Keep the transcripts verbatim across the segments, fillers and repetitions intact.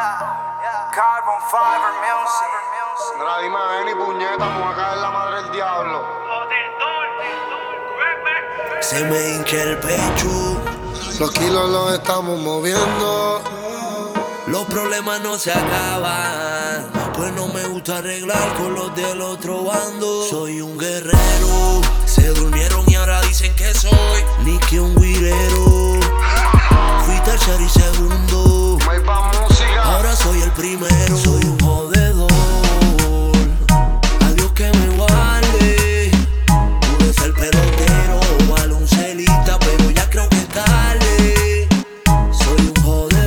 Yeah, Carbon Fiber Music. Mira, dime, ven y puñeta, vamos a caer la madre del diablo. Se me hincha el pecho, Los kilos los estamos moviendo. los problemas no se acaban, pues no me gusta arreglar con los del otro bando. Soy un guerrero, se durmieron y ahora dicen que soy ni que un guirero. Fui tercero y segundo, Me hay pa' música. ahora soy el primero. Soy un jodedor, adiós que me guarde. Pude ser pelotero, baloncelista, pero ya creo que es tarde. Soy un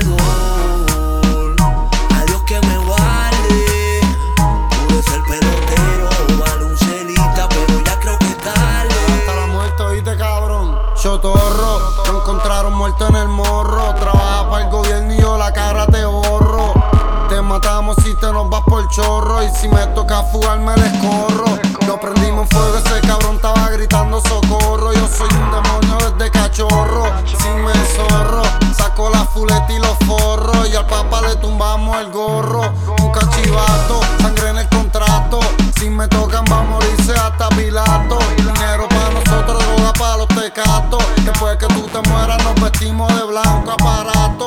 jodedor, adiós que me guarde. Pude ser pelotero, baloncelista, pero ya creo que es tarde. Hasta la muerte, oíste, cabrón. Chotorro, te encontraron muerto en el morro. Trabaja para el gobierno y yo la cara te borro. Te matamos si te nos vas por chorro. Y si me toca fugarme les corro. Lo prendimos en fuego, ese cabrón estaba gritando socorro. Yo soy un demonio desde cachorro. Si me zorro, saco la fuleta y los forros. Y al papá le tumbamos el gorro. Un cachivato, sangre en el contrato. Si me tocan va a morirse hasta Pilato. Dinero para nosotros, droga para los tecatos. Después que tú te mueras nos vestimos de blanco aparato.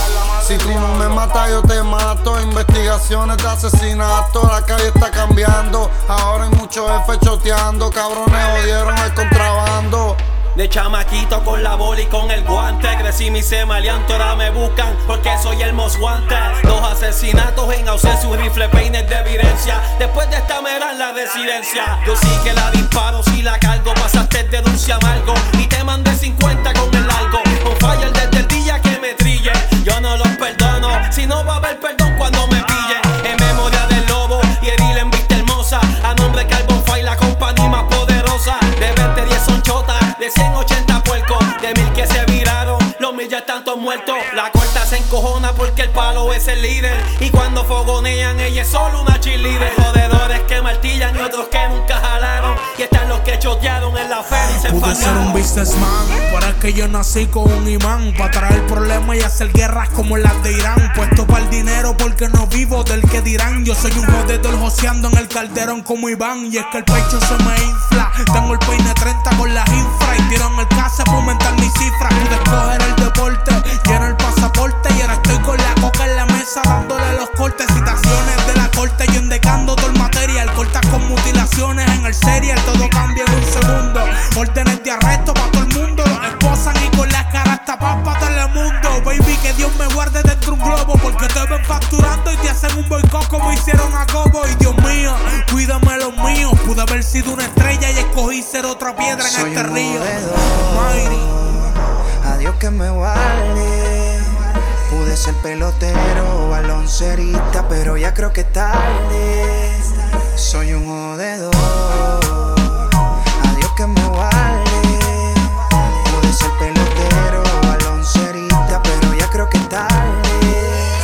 Si tú no me matas yo te mato. Investigaciones de asesinato. La calle está cambiando. Ahora hay muchos jefes choteando. Cabrones jodieron el contrabando. De chamaquito con la bola y con el guante. Crecí mi semaleante, ahora me buscan porque soy el most wanted. Dos asesinatos en ausencia, un rifle peines de evidencia. Después de esta me dan la residencia. Yo sí que la disparo, si la cargo. Pasaste de dulce amargo y te mandé cincuenta con el largo. On fire desde el día que me trille. Yo no los perdono, si no va a haber perdón cuando me pillen. En memoria del lobo y Eril en vista hermosa. A nombre de Carbon Fire, la compañía más poderosa. De veinte, diez son chotas, de ciento ochenta puercos, de mil que se viraron, los mil ya están todos muertos. La corta se encojona porque el palo es el líder. Y cuando fogonean, ella es solo una cheerleader. Jodedores que martillan y otros que nunca jalaron. Y están los que chotearon en la feria y se Pude ser un enfadaron. businessman, pero es que yo nací con un imán para traer problemas y hacer guerras como las de Irán. Puesto para el dinero porque no vivo del que dirán. Yo soy un jodedor joseando en el calderón como Iván. Y es que el pecho se me infla, tengo el peine treinta con las infra. Y tiro en el casa para aumentar mis cifras. Pude escoger el deporte, lleno el pasaporte. Y ahora estoy con la coca en la mesa dándole los cortes. Citaciones de la corte, yo endecando todo el material. Cortas con mutilaciones en el serial, todo cambia en un segundo. Órdenes de arresto para todo el mundo. Los esposan y con las caras tapadas para todo el mundo. Baby, que Dios me guarde dentro de un globo, porque te ven facturando y te hacen un boicot como hicieron a Cobo. Y Dios mío, cuídame los míos. Pude haber sido una estrella y escogí ser otra piedra en Soy este un río. jodedor, adiós que me guarde. Pude ser pelotero, baloncerista, pero ya creo que es tarde. Soy un jodedor, adiós que me guarde. Pude ser pelotero, baloncerista, pero ya creo que es tarde.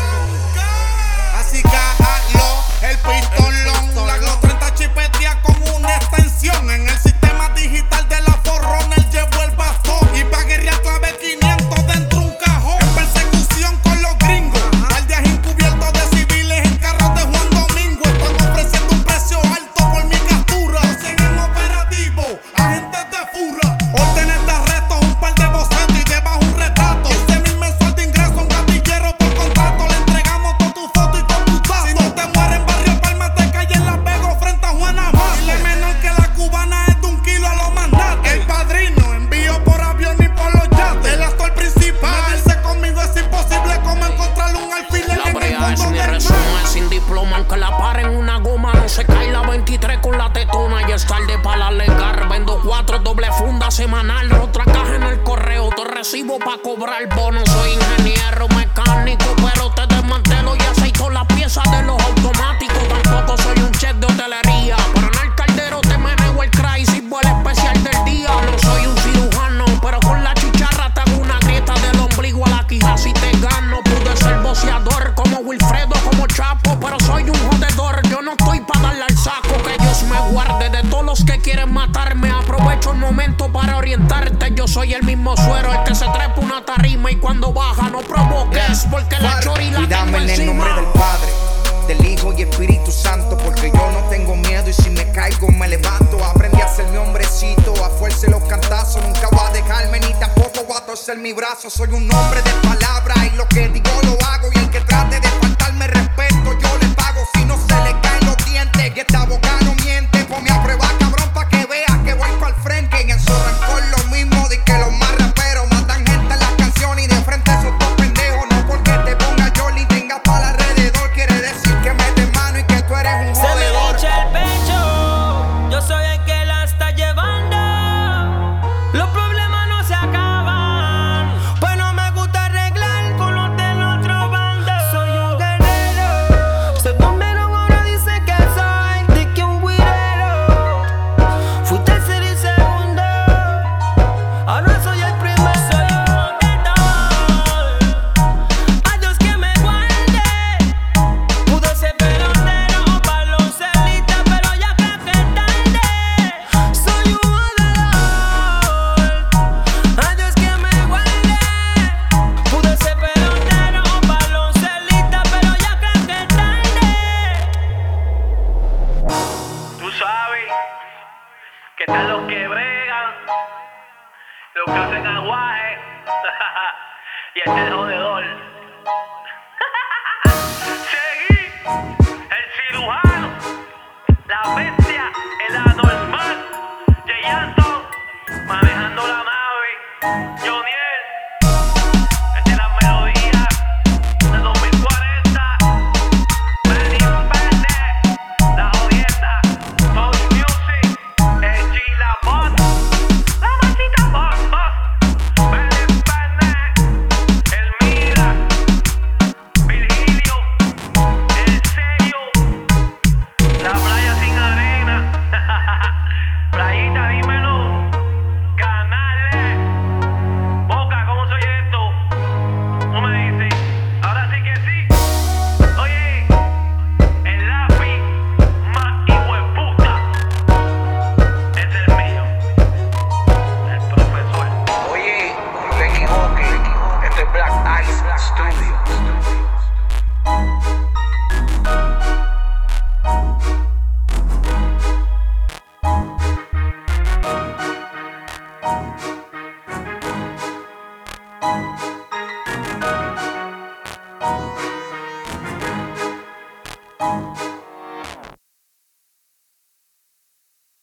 Así que hazlo, el pistolón. La Glock treinta chipetea con una extensión. En el sistema digital de la Forerunner llevo el bastón. Y pa' guerrear clave quinientos dentro un cajón. En persecución con los gringos. Guardias encubiertos de civiles en carros de Juan Domingo. Están ofreciendo un precio alto por mi captura. Siguen operativo, agentes de furra. Órdenes de arresto, un par de bocetos y debajo un retrato. quince mil mensual de ingreso, un gatillero por contrato. Le entregamos toda tu foto y con tu datos. Si no te mueres en Barrio Palma, te caes en Las Vegas frente a Juana Mato. Dile menor que la cubana es de un kilo a los mandatos. El padrino envío por avión y por los yates. El actor principal, medirse conmigo es imposible como encontrarle un alfiler La en el brea es mundo mi del resumen, mar. sin diploma, aunque la paren una goma, no se cae la veintitrés con la tetona. Y es tarde para la legar, vendo cuatro doble funda semanal, otra caja en el correo, te recibo pa' cobrar bono. Soy ingeniero mecánico, pero te desmantelo y aceito las piezas de los automáticos. Tampoco soy un chef de hotelería, pero en el caldero te meneo el cry, sirvo el especial del día. No soy un cirujano, pero con la chicharra te hago una grieta del ombligo a la quija si te gano. Pude ser boceador como Wilfredo, como Chapo, pero soy un jodedor. Yo no estoy pa' darle al saco, que Dios me guarde de todos los que quieren matarme. Aprovecho el momento para orientarte. Yo soy el mismo suero, el que se trepa una tarima y cuando baja no provoques porque la chori la Y dame tengo en el encima. nombre del Padre, del Hijo y Espíritu Santo, porque yo no tengo miedo y si me caigo me levanto. Aprendí a ser mi hombrecito, a fuerza los cantazos. Nunca voy a dejarme ni tampoco voy a torcer mi brazo. Soy un hombre de palabra y lo que digo lo hago. Y el que trate de faltarme respeto yo le pago. Si no se le caen los dientes y esta boca no miente, ponme a prueba cabrón pa' que veas que voy pa'l frente. Y en su rencor lo mismo de que los más raperos matan gente en las canciones y de frente esos dos pendejos. No porque te ponga Jolly y tengas para alrededor quiere decir que metes mano y que tú eres un Se me jodedor. hincha el pecho, yo soy el que la está llevando. Los problemas no se acaban, pues no me gusta arreglar con los del otro bando. Soy un guerrero, soy bombero, ahora dice que soy de que un guirero. Fui tercero y segundo, ahora soy el primero. Soy un jodedor, a Dios que me guarde. Pude ser pelotero o baloncelista, pero ya creo que es tarde. Soy un jodedor, a Dios que me guarde. Pude ser pelotero o baloncelista, pero ya creo que es tarde. Tú sabes que están los que bregan, los que hacen aguaje y este es el jodedor.